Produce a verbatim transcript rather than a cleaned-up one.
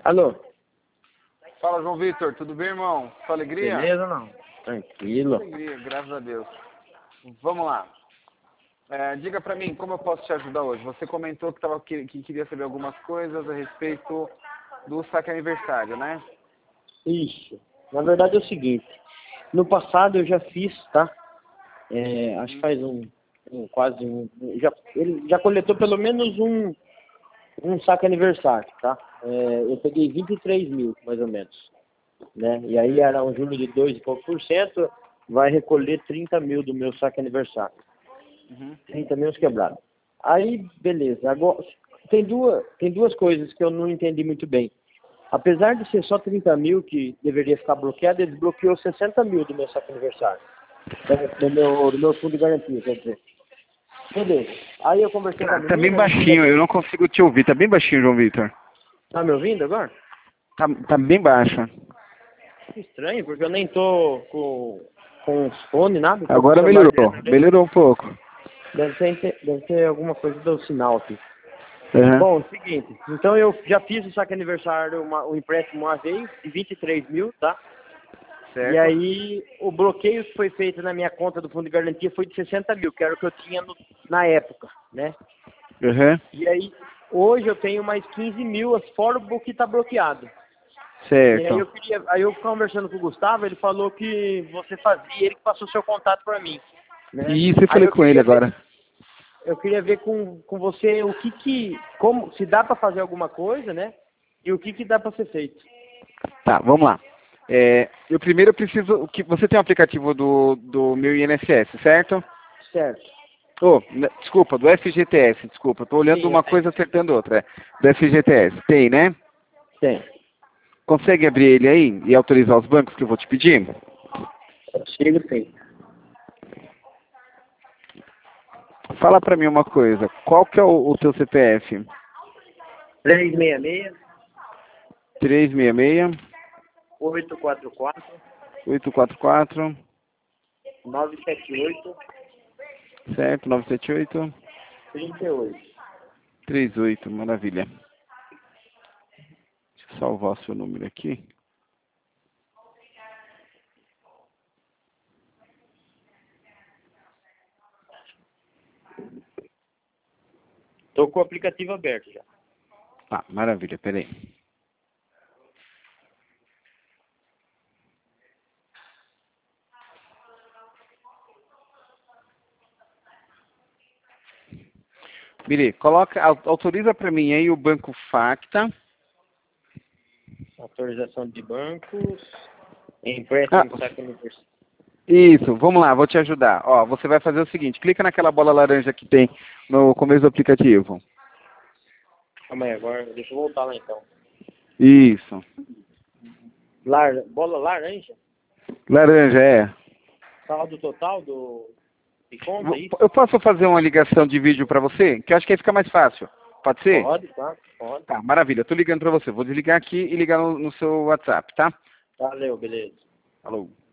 Alô? Fala, João Vitor, tudo bem, irmão? Sua alegria? Beleza ou não? Tranquilo. Alegria, graças a Deus. Vamos lá. É, diga pra mim, como eu posso te ajudar hoje? Você comentou que, tava, que, que queria saber algumas coisas a respeito do saque aniversário, né? Isso. Na verdade é o seguinte, no passado eu já fiz, tá? É, acho que faz um, um quase um. Já, ele já coletou pelo menos um, um saque aniversário, tá? É, eu peguei vinte e três mil, mais ou menos. Né? E aí era um juro de dois e pouco por cento, vai recolher trinta mil do meu saque aniversário. Uhum. trinta mil quebrados. Aí, beleza. Agora, tem duas, tem duas coisas que eu não entendi muito bem. Apesar de ser só trinta mil que deveria ficar bloqueado, ele bloqueou sessenta mil do meu saque aniversário. Do meu, do meu fundo de garantia, quer dizer. Beleza. Aí eu conversei com a Tá bem menina. baixinho, eu não consigo te ouvir. Tá bem baixinho, João Vitor. Tá me ouvindo agora? Tá, tá bem baixo. Que estranho, porque eu nem tô com, com fone, nada. Tô com o Agora celular melhorou. dentro dele. Melhorou um pouco. Deve ter, deve ter alguma coisa do sinal aqui. Uhum. Bom, é o seguinte, então eu já fiz o saque aniversário, uma, o empréstimo uma vez, de vinte e três mil, tá? Certo. E aí o bloqueio que foi feito na minha conta do fundo de garantia foi de sessenta mil, que era o que eu tinha no, na época, né? Uhum. E aí hoje eu tenho mais quinze mil, fora o que está bloqueado. Certo. E aí eu queria, aí eu conversando com o Gustavo, ele falou que você fazia, ele que passou seu contato para mim, né? Isso, eu Aí falei eu com ele queria ver, agora. eu queria ver com, com você o que que, como, se dá para fazer alguma coisa, né? E o que que dá para ser feito. Tá, vamos lá. É, eu primeiro preciso que você tem um aplicativo do, do meu I N S S, certo? Certo. Oh, né, desculpa, do F G T S, desculpa. Estou olhando Sim, eu uma tenho. coisa acertando outra. É. Do F G T S, tem, né? Tem. Consegue abrir ele aí e autorizar os bancos que eu vou te pedir? Chega, tem. Fala pra mim uma coisa. Qual que é o, o teu C P F? três seis seis, três seis seis, oito quatro quatro, oito quatro quatro, nove sete oito, certo? nove sete oito, três oito. três oito, maravilha. Deixa eu salvar o seu número aqui. Tô com o aplicativo aberto já. Ah, maravilha, peraí. Mire, coloca, au- autoriza para mim aí o Banco Facta. Autorização de bancos, Ah, empréstimo, saque aniversário. isso, vamos lá, vou te ajudar. Ó, você vai fazer o seguinte, clica naquela bola laranja que tem no começo do aplicativo. Calma aí, agora deixa eu voltar lá então. Isso. Lar... Bola laranja? Laranja, é. Saldo total do... de conta, é isso? Eu posso fazer uma ligação de vídeo para você? Que eu acho que aí fica mais fácil. Pode ser? Pode, tá? Pode. Tá, maravilha. Tô ligando para você. Vou desligar aqui e ligar no, no seu WhatsApp, tá? Valeu, beleza. Alô.